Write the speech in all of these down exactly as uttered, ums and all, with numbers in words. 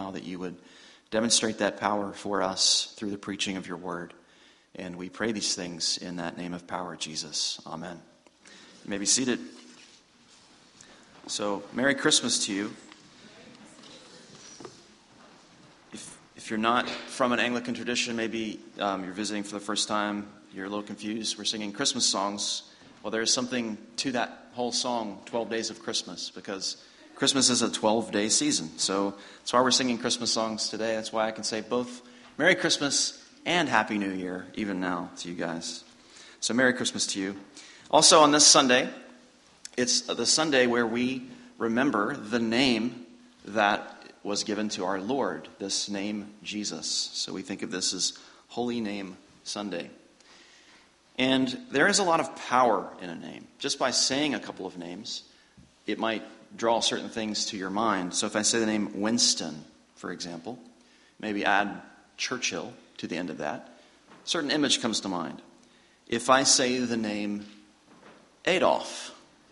now that you would demonstrate that power for us through the preaching of your word. And we pray these things in that name of power, Jesus. Amen. You may be seated. So, Merry Christmas to you. If, if you're not from an Anglican tradition, maybe um, you're visiting for the first time, you're a little confused. We're singing Christmas songs. Well, there's something to that whole song, twelve Days of Christmas, because Christmas is a twelve-day season. So that's why we're singing Christmas songs today. That's why I can say both Merry Christmas and Happy New Year, even now, to you guys. So Merry Christmas to you. Also on this Sunday, it's the Sunday where we remember the name that was given to our Lord, this name Jesus. So we think of this as Holy Name Sunday. And there is a lot of power in a name. Just by saying a couple of names, it might draw certain things to your mind. So if I say the name Winston, for example, maybe add Churchill to the end of that, a certain image comes to mind. If I say the name Adolf,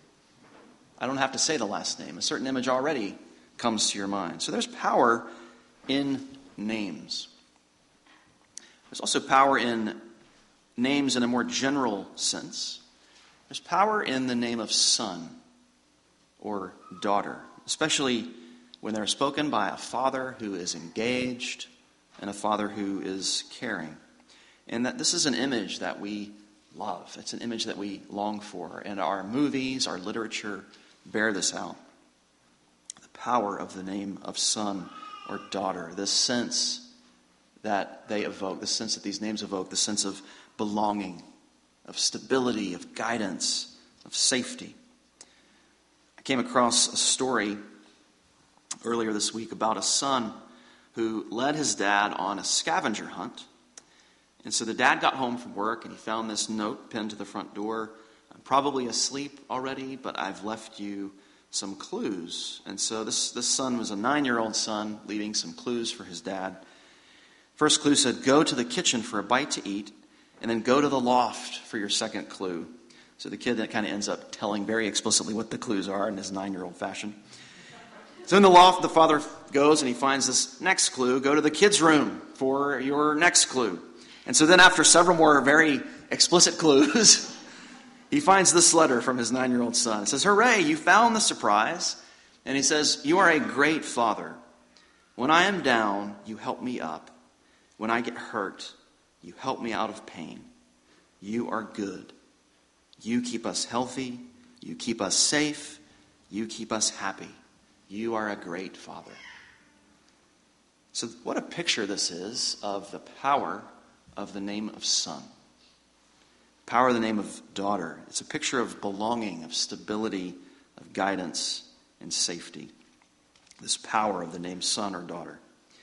I don't have to say the last name. A certain image already comes to your mind. So there's power in names. There's also power in names in a more general sense. There's power in the name of son or daughter, especially when they're spoken by a father who is engaged and a father who is caring. And that this is an image that we love. It's an image that we long for. And our movies, our literature bear this out. The power of the name of son or daughter, this sense that they evoke, the sense that these names evoke, the sense of belonging, of stability, of guidance, of safety. I came across a story earlier this week about a son who led his dad on a scavenger hunt. And so the dad got home from work and he found this note pinned to the front door. I'm probably asleep already, but I've left you some clues. And so this, this son was a nine-year-old son leaving some clues for his dad. First clue said, go to the kitchen for a bite to eat, and then go to the loft for your second clue. So the kid kind of ends up telling very explicitly what the clues are in his nine-year-old fashion. So in the loft, the father goes and he finds this next clue. Go to the kids' room for your next clue. And so then after several more very explicit clues, he finds this letter from his nine-year-old son. It says, hooray, you found the surprise. And he says, you are a great father. When I am down, you help me up. When I get hurt, you help me out of pain. You are good. You keep us healthy. You keep us safe. You keep us happy. You are a great father. So what a picture this is of the power of the name of son. Power of the name of daughter. It's a picture of belonging, of stability, of guidance, and safety. This power of the name son or daughter.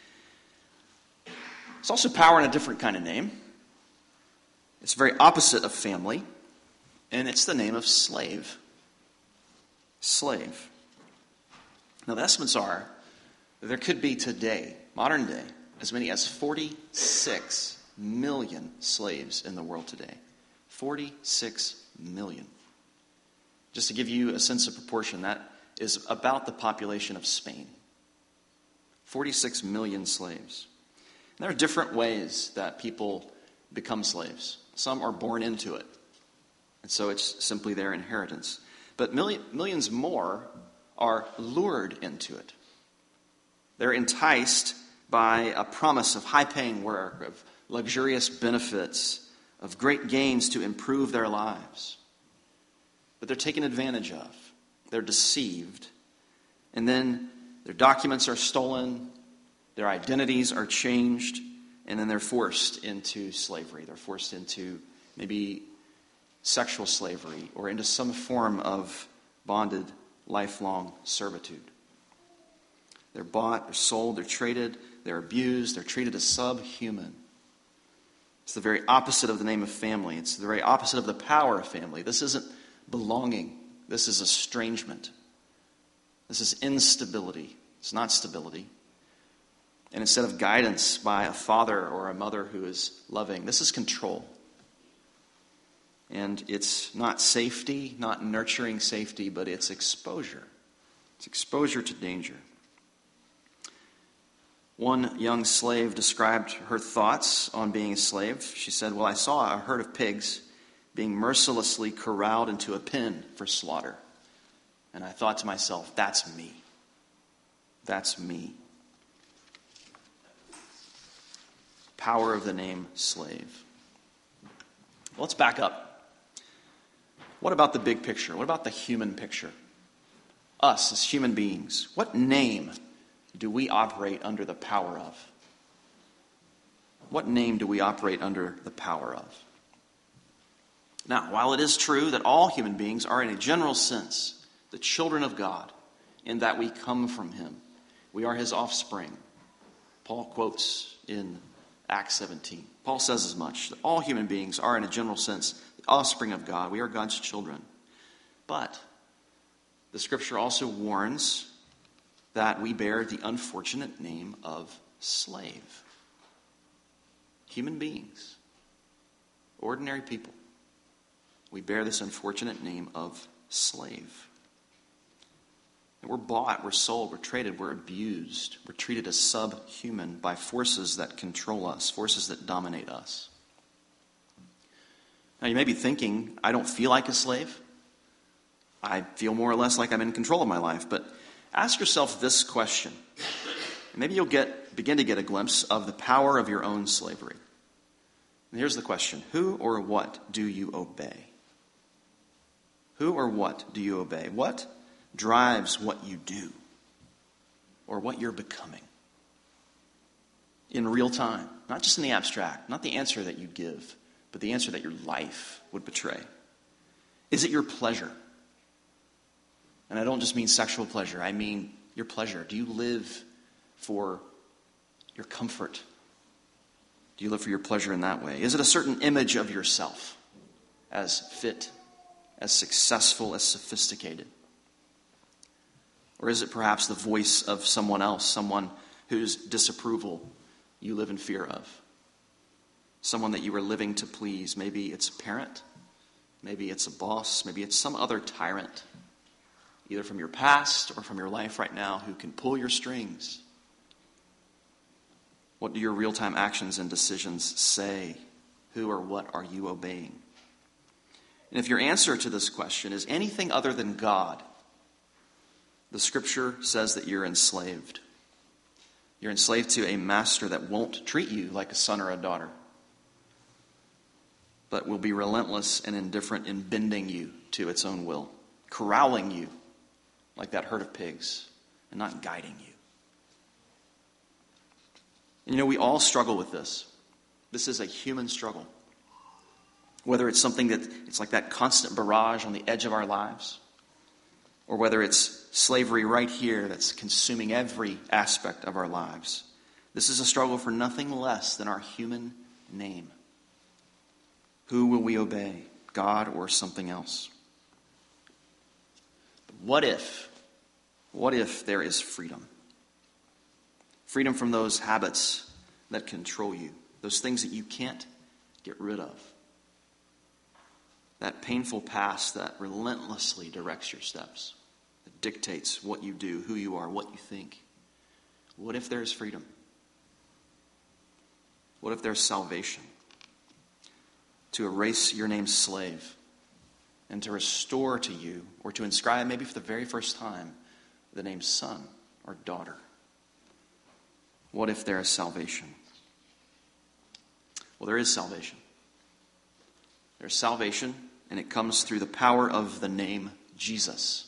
It's also power in a different kind of name. It's very opposite of family, and it's the name of slave. Slave. Now the estimates are that there could be today, modern day, as many as forty-six million slaves in the world today. forty-six million. Just to give you a sense of proportion, that is about the population of Spain. forty-six million slaves. And there are different ways that people become slaves. Some are born into it, and so it's simply their inheritance. But million, millions more are lured into it. They're enticed by a promise of high-paying work, of luxurious benefits, of great gains to improve their lives. But they're taken advantage of. They're deceived. And then their documents are stolen, their identities are changed, and then they're forced into slavery. They're forced into maybe sexual slavery or into some form of bonded lifelong servitude. They're bought, they're sold, they're traded, they're abused, they're treated as subhuman. It's the very opposite of the name of family. It's the very opposite of the power of family. This isn't belonging. This is estrangement. This is instability. It's not stability. And instead of guidance by a father or a mother who is loving, this is control. And it's not safety, not nurturing safety, but it's exposure. It's exposure to danger. One young slave described her thoughts on being a slave. She said, "Well, I saw a herd of pigs being mercilessly corralled into a pen for slaughter. And I thought to myself, that's me. That's me." Power of the name slave. Well, let's back up. What about the big picture? What about the human picture? Us as human beings. What name do we operate under the power of? What name do we operate under the power of? Now, while it is true that all human beings are in a general sense the children of God, in that we come from him, we are his offspring. Paul quotes in Acts seventeen. Paul says as much, that all human beings are in a general sense the offspring of God. We are God's children. But the scripture also warns that we bear the unfortunate name of slave. Human beings, ordinary people, we bear this unfortunate name of slave. And we're bought, we're sold, we're traded, we're abused. We're treated as subhuman by forces that control us, forces that dominate us. Now you may be thinking, I don't feel like a slave. I feel more or less like I'm in control of my life. But ask yourself this question. And maybe you'll get begin to get a glimpse of the power of your own slavery. And here's the question. Who or what do you obey? Who or what do you obey? What drives what you do or what you're becoming in real time? Not just in the abstract, not the answer that you give, but the answer that your life would betray. Is it your pleasure? And I don't just mean sexual pleasure. I mean your pleasure. Do you live for your comfort? Do you live for your pleasure in that way? Is it a certain image of yourself as fit, as successful, as sophisticated? Or is it perhaps the voice of someone else, someone whose disapproval you live in fear of? Someone that you are living to please. Maybe it's a parent. Maybe it's a boss. Maybe it's some other tyrant, either from your past or from your life right now, who can pull your strings. What do your real-time actions and decisions say? Who or what are you obeying? And if your answer to this question is anything other than God, the scripture says that you're enslaved. You're enslaved to a master that won't treat you like a son or a daughter, but will be relentless and indifferent in bending you to its own will, corralling you like that herd of pigs, and not guiding you. And you know, we all struggle with this. This is a human struggle. Whether it's something that, it's like that constant barrage on the edge of our lives, or whether it's slavery right here that's consuming every aspect of our lives. This is a struggle for nothing less than our human name. Who will we obey, God or something else? What if, what if there is freedom? Freedom from those habits that control you, those things that you can't get rid of. That painful past that relentlessly directs your steps, that dictates what you do, who you are, what you think. What if there is freedom? What if there's salvation? To erase your name slave and to restore to you, or to inscribe maybe for the very first time, the name son or daughter. What if there is salvation? Well, there is salvation. There's salvation, and it comes through the power of the name Jesus.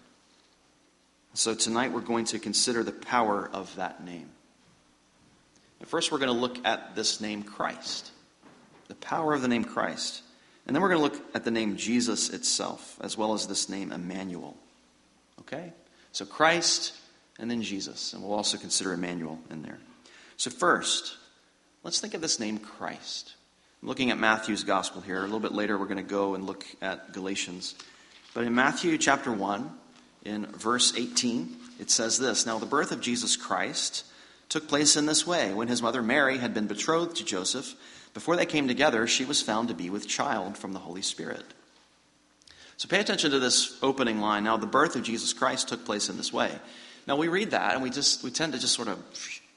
So tonight we're going to consider the power of that name. And first we're going to look at this name Christ. The power of the name Christ. And then we're going to look at the name Jesus itself, as well as this name Emmanuel. Okay? So Christ, and then Jesus. And we'll also consider Emmanuel in there. So first, let's think of this name Christ. I'm looking at Matthew's gospel here. A little bit later we're going to go and look at Galatians. But in Matthew chapter one, in verse eighteen, it says this: "Now the birth of Jesus Christ took place in this way. When his mother Mary had been betrothed to Joseph, before they came together, she was found to be with child from the Holy Spirit." So pay attention to this opening line. Now the birth of Jesus Christ took place in this way. Now we read that and we just we tend to just sort of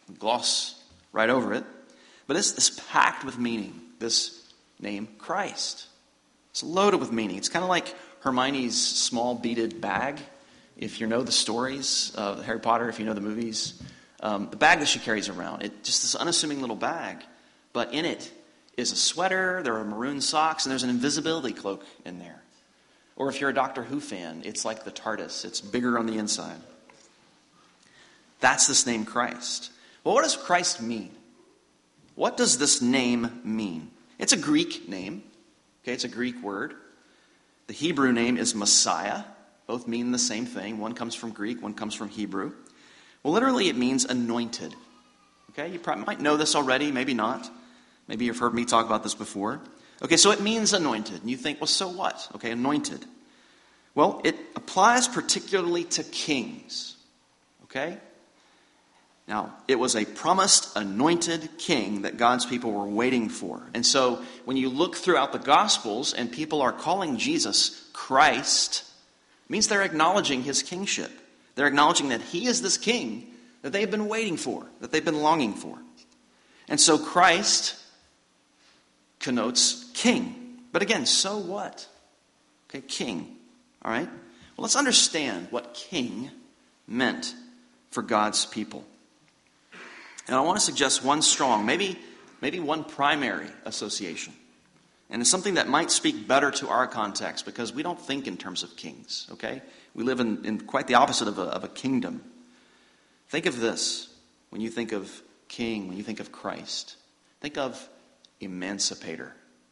gloss right over it. But it's, it's packed with meaning, this name Christ. It's loaded with meaning. It's kind of like Hermione's small beaded bag. If you know the stories of Harry Potter, if you know the movies, um, the bag that she carries around, it just this unassuming little bag. But in it is a sweater, there are maroon socks, and there's an invisibility cloak in there. Or if you're a Doctor Who fan, it's like the TARDIS. It's bigger on the inside. That's this name Christ. Well, what does Christ mean? What does this name mean? It's a Greek name. Okay, it's a Greek word. The Hebrew name is Messiah. Both mean the same thing. One comes from Greek, one comes from Hebrew. Well, literally it means anointed. Okay, you probably might know this already, maybe not. Maybe you've heard me talk about this before. Okay, so it means anointed. And you think, well, so what? Okay, anointed. Well, it applies particularly to kings. Okay? Now, it was a promised anointed king that God's people were waiting for. And so when you look throughout the Gospels and people are calling Jesus Christ, it means they're acknowledging his kingship. They're acknowledging that he is this king that they've been waiting for, that they've been longing for. And so Christ connotes king. But again, so what? Okay, king. All right? Well, let's understand what king meant for God's people. And I want to suggest one strong, maybe, maybe one primary association. And it's something that might speak better to our context because we don't think in terms of kings, okay? We live in, in quite the opposite of a, of a kingdom. Think of this when you think of king, when you think of Christ. Think of emancipator.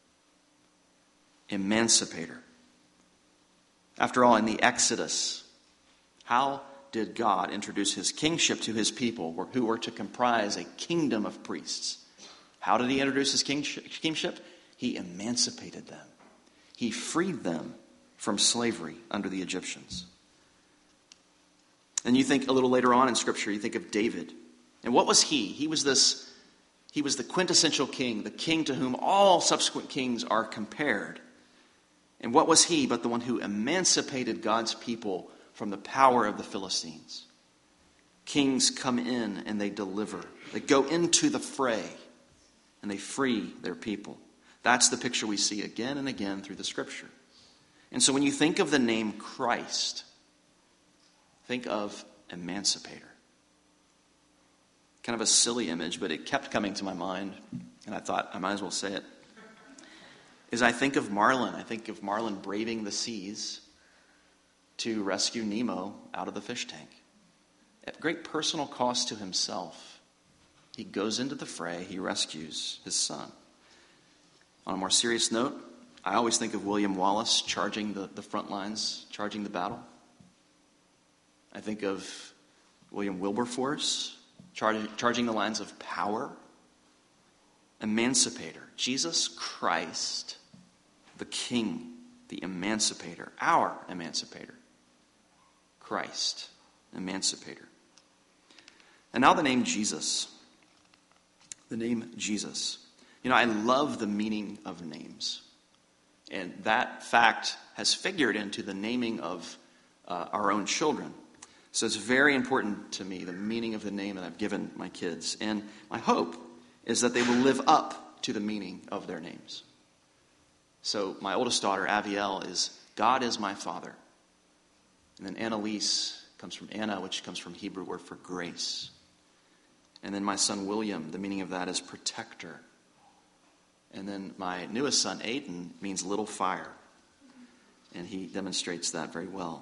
Emancipator. After all, in the Exodus, how did God introduce his kingship to his people who were to comprise a kingdom of priests? How did he introduce his kingship? He emancipated them. He freed them from slavery under the Egyptians. And you think a little later on in Scripture, you think of David. And what was he? He was this, he was the quintessential king, the king to whom all subsequent kings are compared. And what was he but the one who emancipated God's people from the power of the Philistines? Kings come in and they deliver. They go into the fray and they free their people. That's the picture we see again and again through the Scripture. And so when you think of the name Christ, think of emancipator. Kind of a silly image, but it kept coming to my mind, and I thought I might as well say it. Is I think of Marlin. I think of Marlin braving the seas to rescue Nemo out of the fish tank. At great personal cost to himself, he goes into the fray, he rescues his son. On a more serious note, I always think of William Wallace charging the, the front lines, charging the battle. I think of William Wilberforce charging, charging the lines of power. Emancipator, Jesus Christ, the King, the emancipator, our emancipator. Christ, emancipator. And now the name Jesus. The name Jesus. You know, I love the meaning of names. And that fact has figured into the naming of uh, our own children. So it's very important to me, the meaning of the name that I've given my kids. And my hope is that they will live up to the meaning of their names. So my oldest daughter, Avielle, is God is my Father. And then Annalise comes from Anna, which comes from Hebrew word for grace. And then my son William, the meaning of that is protector. And then my newest son, Aiden, means little fire. And he demonstrates that very well.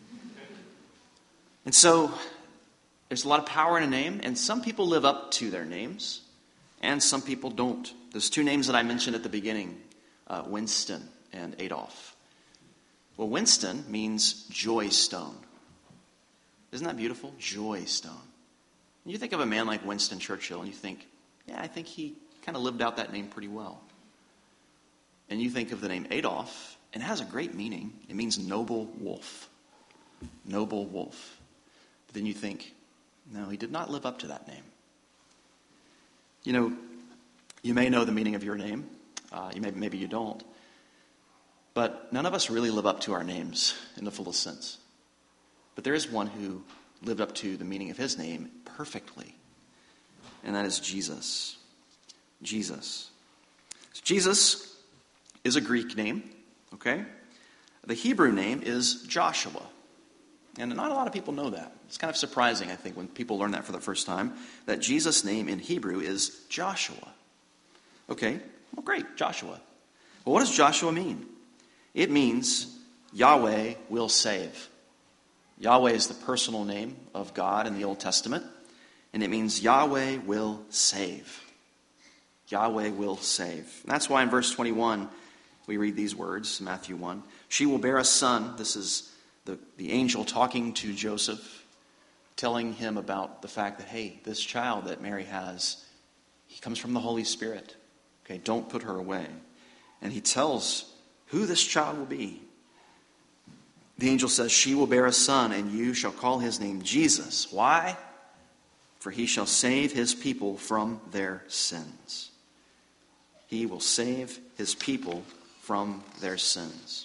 And so there's a lot of power in a name, and some people live up to their names, and some people don't. Those two names that I mentioned at the beginning, uh, Winston and Adolf. Well, Winston means joy stone. Isn't that beautiful? Joy stone. And you think of a man like Winston Churchill, and you think, yeah, I think he kind of lived out that name pretty well. And you think of the name Adolf, and it has a great meaning. It means noble wolf. Noble wolf. But then you think, no, he did not live up to that name. You know, you may know the meaning of your name. Uh, you may, maybe you don't. But none of us really live up to our names in the fullest sense. But there is one who lived up to the meaning of his name perfectly. and that is Jesus. Jesus. Jesus is a Greek name, okay? The Hebrew name is Joshua. And not a lot of people know that. It's kind of surprising, I think, when people learn that for the first time, that Jesus' name in Hebrew is Joshua. Okay, well, great, Joshua. Well, what does Joshua mean? It means Yahweh will save. Yahweh is the personal name of God in the Old Testament, and it means Yahweh will save. Yahweh will save. And that's why in verse twenty-one, we read these words, Matthew one. She will bear a son. This is the, the angel talking to Joseph, telling him about the fact that, hey, this child that Mary has, he comes from the Holy Spirit. Okay, don't put her away. And he tells who this child will be. The angel says, she will bear a son, and you shall call his name Jesus. Why? For he shall save his people from their sins. He will save his people from their sins.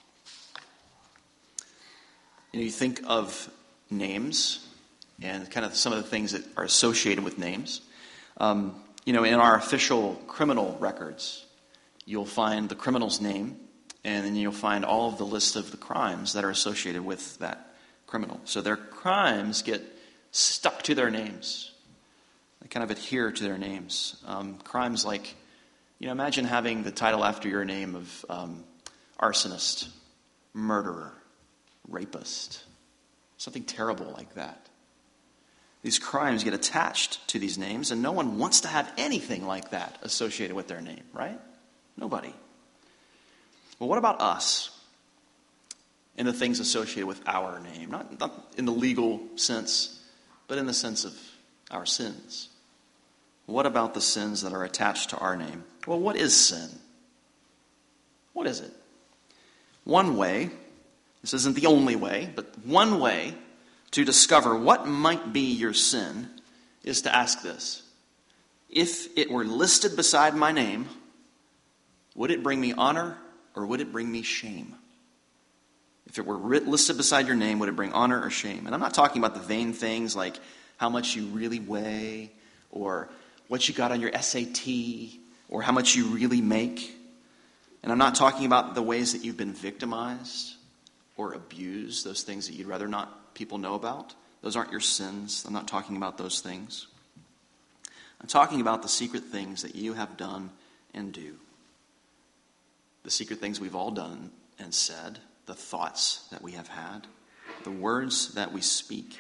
You know, you think of names and kind of some of the things that are associated with names. Um, you know, in our official criminal records, you'll find the criminal's name, and then you'll find all of the list of the crimes that are associated with that criminal. So their crimes get stuck to their names. They kind of adhere to their names. Um, crimes like, you know, imagine having the title after your name of um, arsonist, murderer, rapist, something terrible like that. These crimes get attached to these names, and no one wants to have anything like that associated with their name, right? Nobody. Well, what about us and the things associated with our name? Not, not in the legal sense, but in the sense of our sins. What about the sins that are attached to our name? Well, what is sin? What is it? One way, this isn't the only way, but one way to discover what might be your sin is to ask this. If it were listed beside my name, would it bring me honor or would it bring me shame? If it were listed beside your name, would it bring honor or shame? And I'm not talking about the vain things like how much you really weigh or what you got on your S A T or how much you really make. And I'm not talking about the ways that you've been victimized or abused, those things that you'd rather not people know about. Those aren't your sins. I'm not talking about those things. I'm talking about the secret things that you have done and do. The secret things we've all done and said, the thoughts that we have had, the words that we speak.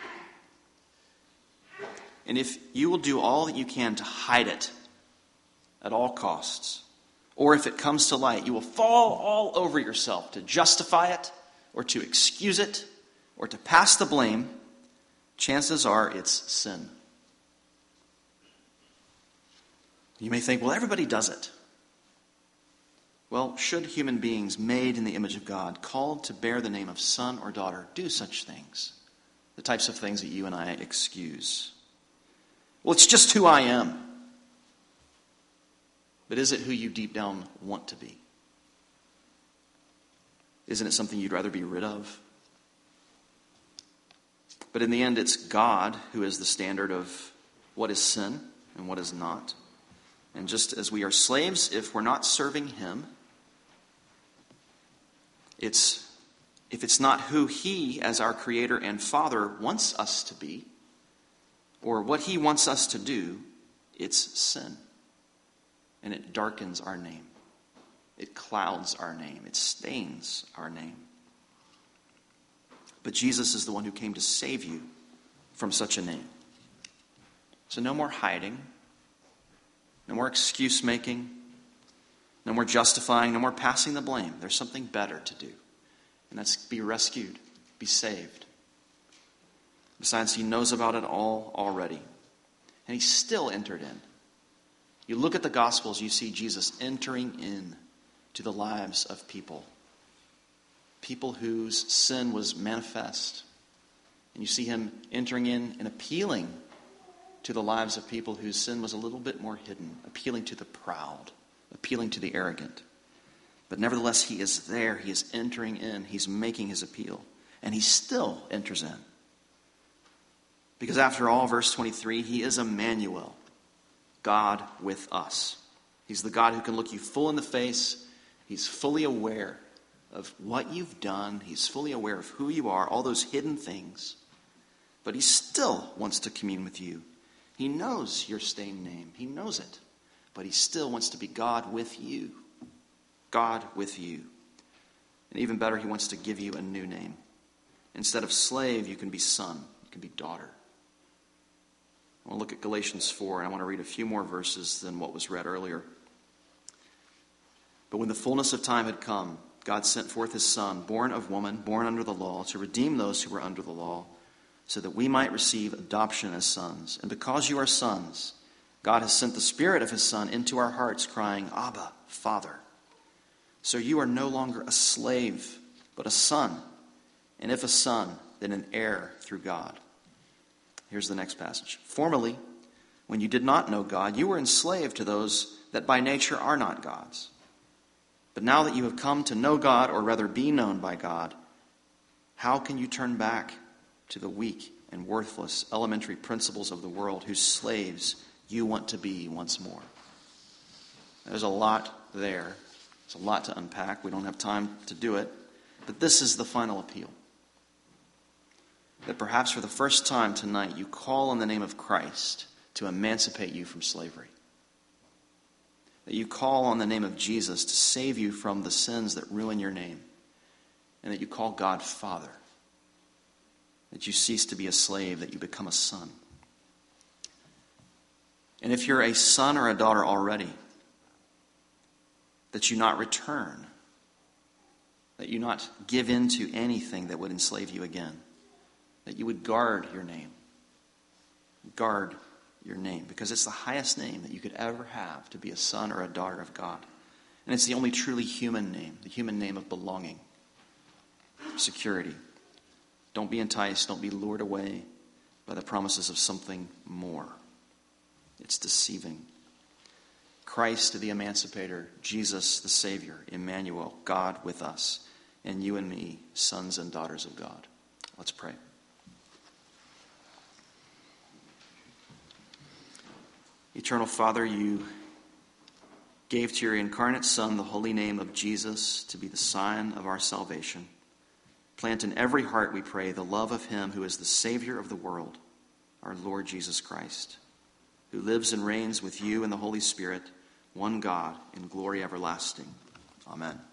And if you will do all that you can to hide it at all costs, or if it comes to light, you will fall all over yourself to justify it, or to excuse it, or to pass the blame, chances are it's sin. You may think, well, everybody does it. Well, should human beings made in the image of God, called to bear the name of son or daughter, do such things? The types of things that you and I excuse. Well, it's just who I am. But is it who you deep down want to be? Isn't it something you'd rather be rid of? But in the end, it's God who is the standard of what is sin and what is not. And just as we are slaves, if we're not serving Him, it's if it's not who He, as our Creator and Father, wants us to be, or what He wants us to do, it's sin. And it darkens our name. It clouds our name. It stains our name. But Jesus is the one who came to save you from such a name. So no more hiding. No more excuse making. No more justifying. No more passing the blame. There's something better to do. And that's be rescued. Be saved. Besides, He knows about it all already. And He still entered in. You look at the Gospels, you see Jesus entering in to the lives of people. People whose sin was manifest. And you see Him entering in and appealing to the lives of people whose sin was a little bit more hidden. Appealing to the proud. Appealing to the arrogant. But nevertheless, He is there. He is entering in. He's making His appeal. And He still enters in. Because after all, verse twenty-three, He is Emmanuel. God with us. He's the God who can look you full in the face. He's fully aware of what you've done. He's fully aware of who you are, all those hidden things. But he still wants to commune with you. He knows your stained name. He knows it. But he still wants to be God with you. God with you. And even better, he wants to give you a new name. Instead of slave, you can be son. You can be daughter. I want to look at Galatians four, and I want to read a few more verses than what was read earlier. But when the fullness of time had come, God sent forth his Son, born of woman, born under the law, to redeem those who were under the law, so that we might receive adoption as sons. And because you are sons, God has sent the Spirit of his Son into our hearts, crying, Abba, Father. So you are no longer a slave, but a son. And if a son, then an heir through God. Here's the next passage. Formerly, when you did not know God, you were enslaved to those that by nature are not God's. But now that you have come to know God, or rather be known by God, how can you turn back to the weak and worthless elementary principles of the world whose slaves you want to be once more? There's a lot there. There's a lot to unpack. We don't have time to do it. But this is the final appeal. That perhaps for the first time tonight, you call on the name of Christ to emancipate you from slavery. That you call on the name of Jesus to save you from the sins that ruin your name. And that you call God Father. That you cease to be a slave, that you become a son. And if you're a son or a daughter already, that you not return. That you not give in to anything that would enslave you again. That you would guard your name. Guard your name, because it's the highest name that you could ever have, to be a son or a daughter of God. And it's the only truly human name, the human name of belonging, security. Don't be enticed, don't be lured away by the promises of something more. It's deceiving. Christ the emancipator, Jesus the Savior, Emmanuel, God with us, and you and me, sons and daughters of God. Let's pray. Eternal Father, you gave to your incarnate Son the holy name of Jesus to be the sign of our salvation. Plant in every heart, we pray, the love of him who is the Savior of the world, our Lord Jesus Christ, who lives and reigns with you in the Holy Spirit, one God, in glory everlasting. Amen.